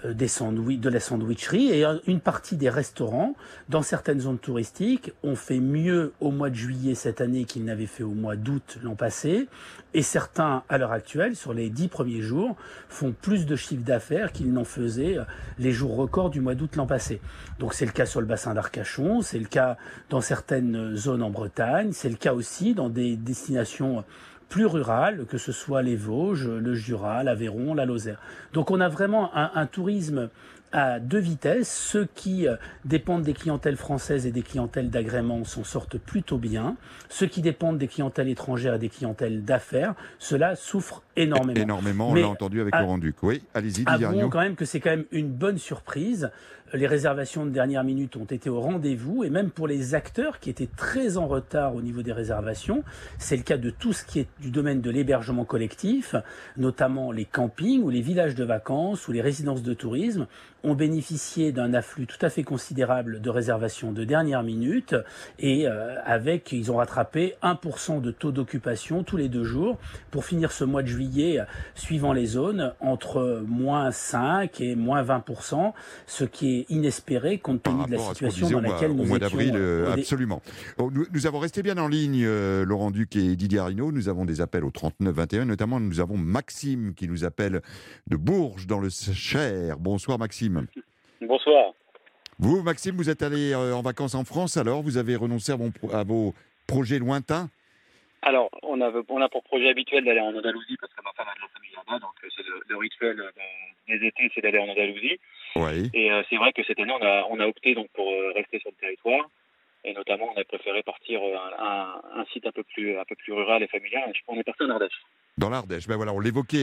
S21: la sandwicherie et une partie des restaurants. Dans certaines zones touristiques, ont fait mieux au mois de juillet cette année qu'ils n'avaient fait au mois d'août l'an passé. Et certains, à l'heure actuelle, sur les 10 premiers jours, font plus de chiffre d'affaires qu'ils n'en faisaient les jours records du mois d'août l'an passé. Donc c'est le cas sur le bassin d'Arcachon, c'est le cas dans certaines zones en Bretagne, c'est le cas aussi dans des destinations plus rurales, que ce soit les Vosges, le Jura, l'Aveyron, la Lozère. Donc on a vraiment un tourisme à 2 vitesses. Ceux qui dépendent des clientèles françaises et des clientèles d'agrément s'en sortent plutôt bien. Ceux qui dépendent des clientèles étrangères et des clientèles d'affaires, ceux-là souffrent énormément.
S4: Énormément, on l'a entendu avec Laurent Duc. Oui, allez-y, Didier Arinaud.
S21: Quand même que c'est quand même une bonne surprise. Les réservations de dernière minute ont été au rendez-vous et même pour les acteurs qui étaient très en retard au niveau des réservations, c'est le cas de tout ce qui est du domaine de l'hébergement collectif, notamment les campings ou les villages de vacances ou les résidences de tourisme, ont bénéficié d'un afflux tout à fait considérable de réservations de dernière minute et ils ont rattrapé 1% de taux d'occupation tous les 2 jours pour finir ce mois de juillet, suivant les zones, entre moins 5 et moins 20%, ce qui est inespéré compte tenu de la situation dans laquelle nous étions.
S4: Au mois d'avril, absolument. Bon, nous avons resté bien en ligne, Laurent Duc et Didier Arinaud. Nous avons des appels au 39-21. Notamment, nous avons Maxime qui nous appelle de Bourges, dans le Cher. Bonsoir, Maxime.
S22: Bonsoir.
S4: Vous, Maxime, vous êtes allé en vacances en France, alors vous avez renoncé à vos projets lointains?
S22: Alors, on a pour projet habituel d'aller en Andalousie, parce que ma femme a de la famille là-bas, donc c'est le rituel des étés, c'est d'aller en Andalousie.
S4: Oui.
S22: Et c'est vrai que cette année, on a opté donc pour rester sur le territoire. Et notamment, on a préféré partir à un site un peu plus rural et familial. On est parti en Ardèche.
S4: Dans l'Ardèche, ben voilà, on l'évoquait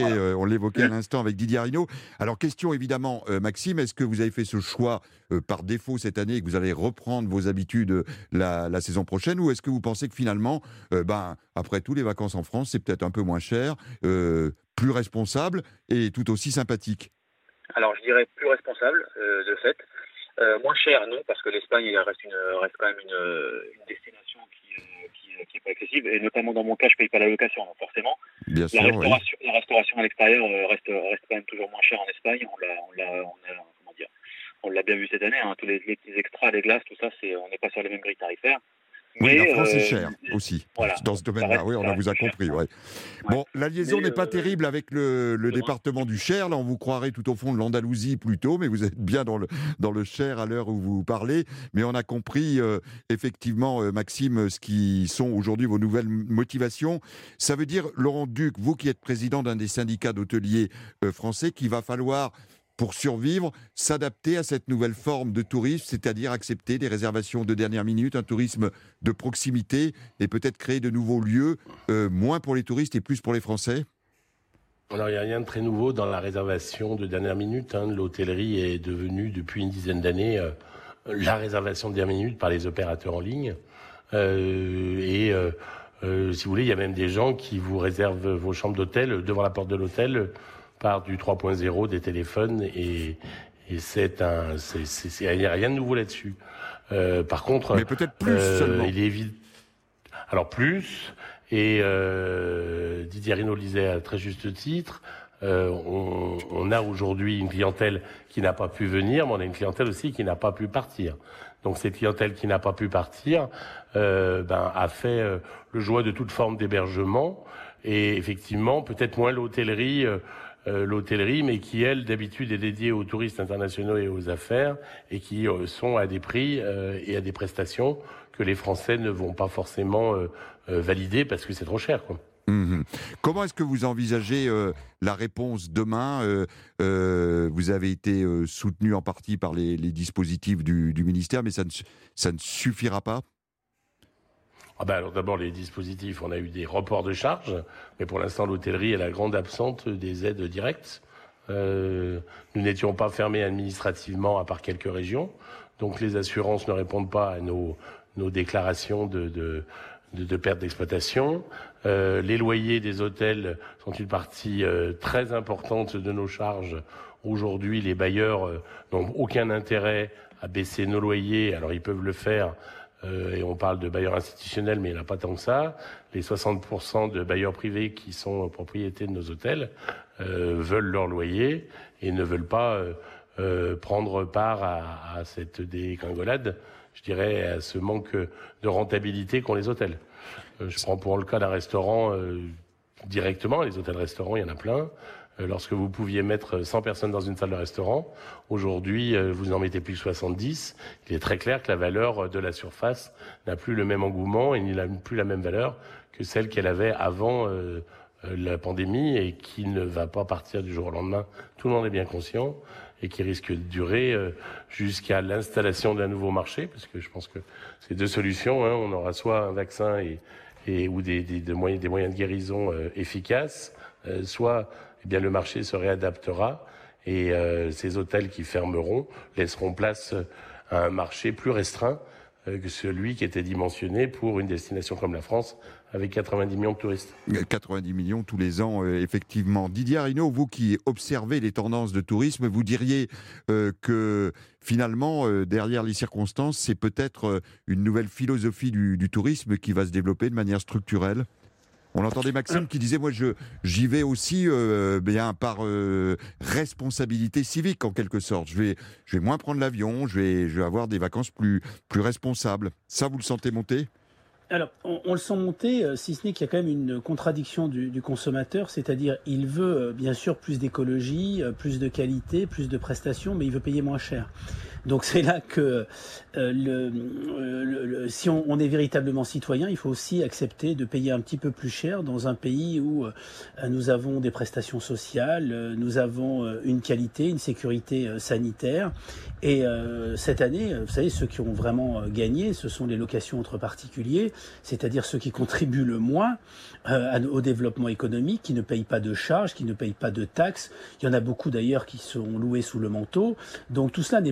S4: à l'instant avec Didier Arinaud. Alors, question évidemment, Maxime, est-ce que vous avez fait ce choix par défaut cette année et que vous allez reprendre vos habitudes la saison prochaine, ou est-ce que vous pensez que finalement, après tout, les vacances en France, c'est peut-être un peu moins cher, plus responsable et tout aussi sympathique?
S22: Alors, je dirais plus responsable, de fait. Moins cher, non, parce que l'Espagne reste quand même une destination qui est pas excessive. Et notamment dans mon cas, je paye pas la location, donc forcément.
S4: Bien sûr,
S22: la restauration à l'extérieur reste quand même toujours moins cher en Espagne. On l'a bien vu cette année. Tous les petits extras, les glaces, tout ça, on n'est pas sur les mêmes grilles tarifaires.
S4: Oui, la France est chère aussi, dans ce domaine-là. Oui, on vous a compris. Ouais. Bon, la liaison n'est pas terrible avec le département du Cher. Là, on vous croirait tout au fond de l'Andalousie plutôt, mais vous êtes bien dans le Cher à l'heure où vous parlez. Mais on a compris, effectivement, Maxime, ce qui sont aujourd'hui vos nouvelles motivations. Ça veut dire, Laurent Duc, vous qui êtes président d'un des syndicats d'hôteliers français, qu'il va falloir, pour survivre, s'adapter à cette nouvelle forme de tourisme, c'est-à-dire accepter des réservations de dernière minute, un tourisme de proximité et peut-être créer de nouveaux lieux, moins pour les touristes et plus pour les Français?
S20: Alors, il n'y a rien de très nouveau dans la réservation de dernière minute. L'hôtellerie est devenue, depuis une dizaine d'années, la réservation de dernière minute par les opérateurs en ligne. Si vous voulez, il y a même des gens qui vous réservent vos chambres d'hôtel devant la porte de l'hôtel par du 3.0 des téléphones et il n'y a rien de nouveau là-dessus. Par contre,
S4: mais peut-être plus seulement.
S20: Il est évident. Alors plus, et Didier Arinault le disait à très juste titre, on a aujourd'hui une clientèle qui n'a pas pu venir, mais on a une clientèle aussi qui n'a pas pu partir. Donc cette clientèle qui n'a pas pu partir a fait le choix de toute forme d'hébergement et effectivement peut-être moins l'hôtellerie, mais qui, elle, d'habitude, est dédiée aux touristes internationaux et aux affaires, et qui sont à des prix et à des prestations que les Français ne vont pas forcément valider parce que c'est trop cher, quoi.
S4: Comment est-ce que vous envisagez la réponse demain? Vous avez été soutenu en partie par les dispositifs du ministère, mais ça ne suffira pas?
S20: Alors d'abord, les dispositifs, on a eu des reports de charges, mais pour l'instant, l'hôtellerie est la grande absente des aides directes. Nous n'étions pas fermés administrativement, à part quelques régions. Donc les assurances ne répondent pas à nos déclarations de perte d'exploitation. Les loyers des hôtels sont une partie très importante de nos charges. Aujourd'hui, les bailleurs n'ont aucun intérêt à baisser nos loyers. Alors ils peuvent le faire. Et on parle de bailleurs institutionnels, mais il n'y en a pas tant que ça. Les 60% de bailleurs privés qui sont propriétés de nos hôtels veulent leur loyer et ne veulent pas prendre part à cette dégringolade, je dirais, à ce manque de rentabilité qu'ont les hôtels. Je prends pour le cas d'un restaurant directement. Les hôtels-restaurants, il y en a plein. Lorsque vous pouviez mettre 100 personnes dans une salle de restaurant, aujourd'hui, vous n'en mettez plus que 70. Il est très clair que la valeur de la surface n'a plus le même engouement et n'a plus la même valeur que celle qu'elle avait avant la pandémie et qui ne va pas partir du jour au lendemain. Tout le monde est bien conscient et qui risque de durer jusqu'à l'installation d'un nouveau marché, parce que je pense que c'est deux solutions. On aura soit un vaccin ou des moyens de guérison efficaces, soit le marché se réadaptera et ces hôtels qui fermeront laisseront place à un marché plus restreint que celui qui était dimensionné pour une destination comme la France avec 90 millions de touristes.
S4: 90 millions tous les ans, effectivement. Didier Arinault, vous qui observez les tendances de tourisme, vous diriez que finalement, derrière les circonstances, c'est peut-être une nouvelle philosophie du tourisme qui va se développer de manière structurelle? On entendait Maxime qui disait, moi j'y vais aussi par responsabilité civique en quelque sorte. Je vais moins prendre l'avion, je vais avoir des vacances plus responsables. Ça, vous le sentez monter ?
S21: Alors, on le sent monter, si ce n'est qu'il y a quand même une contradiction du consommateur, c'est-à-dire il veut bien sûr plus d'écologie, plus de qualité, plus de prestations, mais il veut payer moins cher. Donc c'est là que si on est véritablement citoyen, il faut aussi accepter de payer un petit peu plus cher dans un pays où nous avons des prestations sociales, nous avons une qualité, une sécurité sanitaire. Et cette année, vous savez, ceux qui ont vraiment gagné, ce sont les locations entre particuliers, c'est-à-dire ceux qui contribuent le moins au développement économique, qui ne payent pas de charges, qui ne payent pas de taxes. Il y en a beaucoup d'ailleurs qui sont loués sous le manteau. Donc tout cela n'est pas en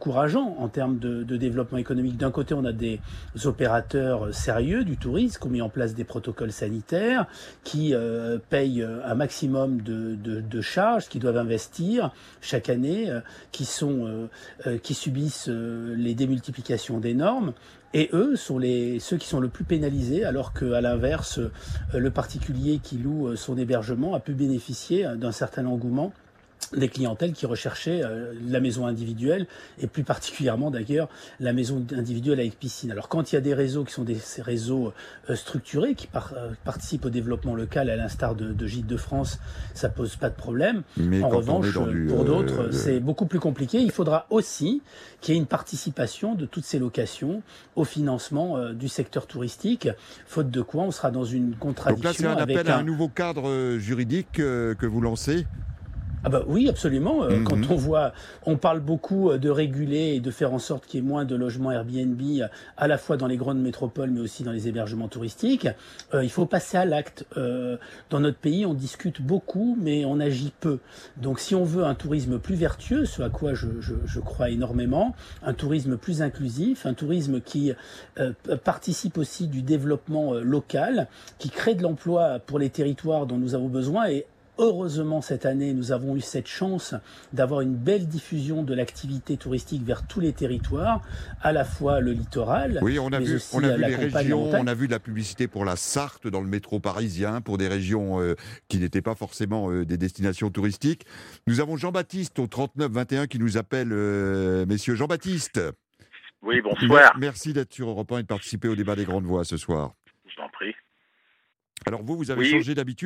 S21: encourageant en termes de développement économique. D'un côté, on a des opérateurs sérieux du tourisme qui ont mis en place des protocoles sanitaires, qui payent un maximum de charges, qui doivent investir chaque année, qui subissent les démultiplications des normes. Et eux sont ceux qui sont le plus pénalisés, alors qu'à l'inverse, le particulier qui loue son hébergement a pu bénéficier d'un certain engouement des clientèles qui recherchaient la maison individuelle, et plus particulièrement d'ailleurs la maison individuelle avec piscine. Alors quand il y a des réseaux qui sont ces réseaux structurés, qui participent au développement local, à l'instar de Gîtes de France, ça pose pas de problème. Mais en revanche, pour d'autres, c'est beaucoup plus compliqué. Il faudra aussi qu'il y ait une participation de toutes ces locations au financement du secteur touristique, faute de quoi on sera dans une contradiction.
S4: Donc là, c'est un appel à un nouveau cadre juridique que vous lancez ?
S21: Ah bah oui, absolument. Quand on parle beaucoup de réguler et de faire en sorte qu'il y ait moins de logements Airbnb, à la fois dans les grandes métropoles, mais aussi dans les hébergements touristiques. Il faut passer à l'acte. Dans notre pays, on discute beaucoup, mais on agit peu. Donc si on veut un tourisme plus vertueux, ce à quoi je crois énormément, un tourisme plus inclusif, un tourisme qui participe aussi du développement local, qui crée de l'emploi pour les territoires dont nous avons besoin, et heureusement, cette année, nous avons eu cette chance d'avoir une belle diffusion de l'activité touristique vers tous les territoires, à la fois le littoral,
S4: oui, on a vu les régions,
S21: montagne.
S4: On a vu de la publicité pour la Sarthe dans le métro parisien, pour des régions qui n'étaient pas forcément des destinations touristiques. Nous avons Jean-Baptiste au 3921 qui nous appelle, messieurs. Jean-Baptiste.
S2: Oui, bonsoir.
S4: Merci d'être sur Europe 1 et de participer au débat des grandes voix ce soir.
S2: Je t'en prie.
S4: Alors vous avez changé d'habitude ?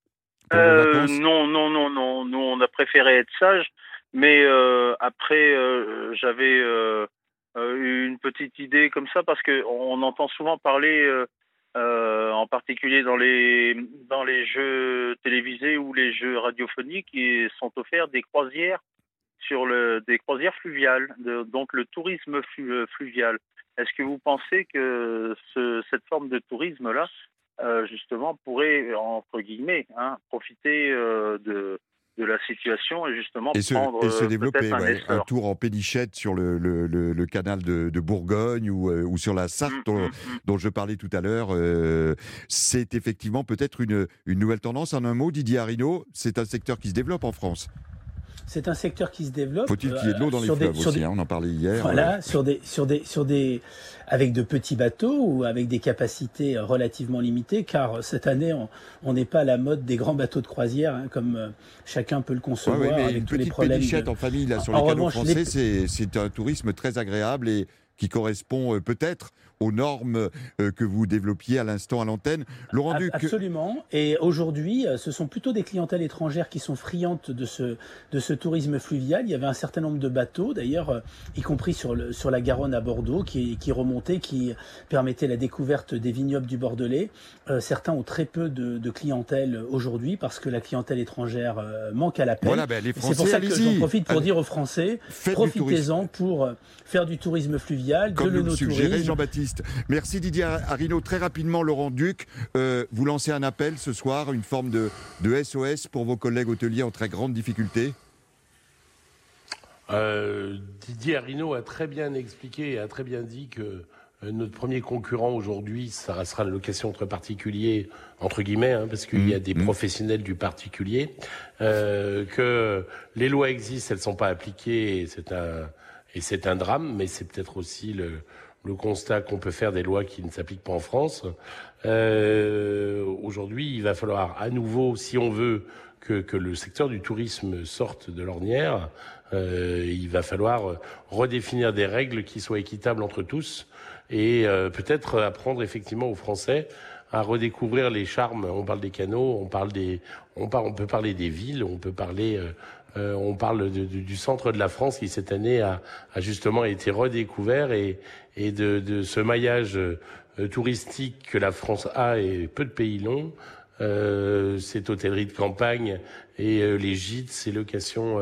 S2: Non. Nous, on a préféré être sage, mais après, j'avais une petite idée comme ça, parce que on entend souvent parler, en particulier dans les jeux télévisés ou les jeux radiophoniques, qui sont offerts des croisières des croisières fluviales, donc le tourisme fluvial. Est-ce que vous pensez que cette forme de tourisme-là, justement, pourrait, entre guillemets, profiter de la situation et justement prendre
S4: se développer,
S2: un
S4: tour en pénichette sur le canal de Bourgogne ou sur la Sarthe dont je parlais tout à l'heure. C'est effectivement peut-être une nouvelle tendance. En un mot, Didier Arinaud, c'est un secteur qui se développe en France.
S21: C'est un secteur qui se développe.
S4: Faut-il qu'il y ait de l'eau dans les fleuves aussi, on en parlait hier.
S21: Voilà, avec de petits bateaux ou avec des capacités relativement limitées, car cette année, on n'est pas à la mode des grands bateaux de croisière, comme chacun peut le concevoir,
S4: mais
S21: avec
S4: une
S21: tous les
S4: petite
S21: problèmes.
S4: pénichette en famille là, sur les canaux français, c'est un tourisme très agréable et qui correspond peut-être aux normes que vous développiez à l'instant à l'antenne. Laurent Duc.
S21: Absolument. Et aujourd'hui, ce sont plutôt des clientèles étrangères qui sont friandes de ce tourisme fluvial. Il y avait un certain nombre de bateaux, d'ailleurs, y compris sur la Garonne à Bordeaux, qui remontaient, qui permettaient la découverte des vignobles du Bordelais. Certains ont très peu de clientèle aujourd'hui parce que la clientèle étrangère manque à l'appel.
S4: Voilà, les Français,
S21: c'est pour ça que j'en profite pour dire aux Français, profitez-en pour faire du tourisme fluvial,
S4: comme
S21: de
S4: nous le suggérait Jean-Baptiste. Merci Didier Arinaud. Très rapidement, Laurent Duc, vous lancez un appel ce soir, une forme de SOS pour vos collègues hôteliers en très grande difficulté.
S20: Didier Arinaud a très bien expliqué et a très bien dit que notre premier concurrent aujourd'hui, ça sera la location entre particuliers, entre guillemets, parce qu'il y a des professionnels du particulier, que les lois existent, elles ne sont pas appliquées, et c'est un drame, mais c'est peut-être aussi le constat qu'on peut faire des lois qui ne s'appliquent pas en France. Aujourd'hui, il va falloir à nouveau, si on veut que le secteur du tourisme sorte de l'ornière, il va falloir redéfinir des règles qui soient équitables entre tous et peut-être apprendre effectivement aux Français à redécouvrir les charmes. On parle des canaux, on peut parler des villes, on parle du centre de la France qui cette année a justement été redécouvert et de ce maillage touristique que la France a et peu de pays l'ont. Cette hôtellerie de campagne et les gîtes, ces locations,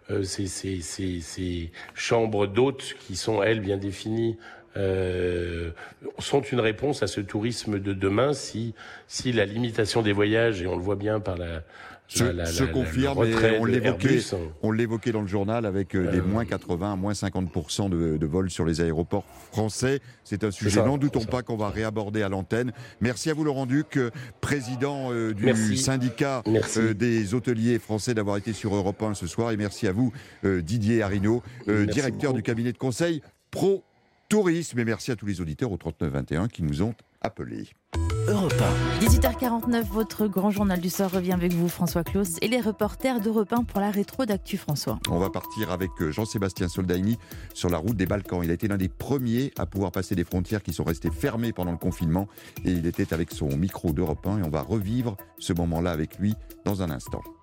S20: ces chambres d'hôtes qui sont, elles, bien définies, sont une réponse à ce tourisme de demain si la limitation des voyages, et on le voit bien par
S4: se confirme, et on l'évoquait dans le journal avec des moins 80, moins 50% de vols sur les aéroports français. C'est un sujet, n'en doutons pas, qu'on va réaborder à l'antenne. Merci à vous Laurent Duc, président du syndicat des hôteliers français, d'avoir été sur Europe 1 ce soir, et merci à vous Didier Arinaud, directeur du cabinet de conseil Pro Tourisme, et merci à tous les auditeurs au 3921 qui nous ont appelés.
S17: Europe 1. 18h49, votre grand journal du soir revient avec vous, François Claus, et les reporters d'Europe 1 pour la rétro d'Actu François.
S4: On va partir avec Jean-Sébastien Soldaini sur la route des Balkans. Il a été l'un des premiers à pouvoir passer des frontières qui sont restées fermées pendant le confinement, et il était avec son micro d'Europe 1, et on va revivre ce moment-là avec lui dans un instant.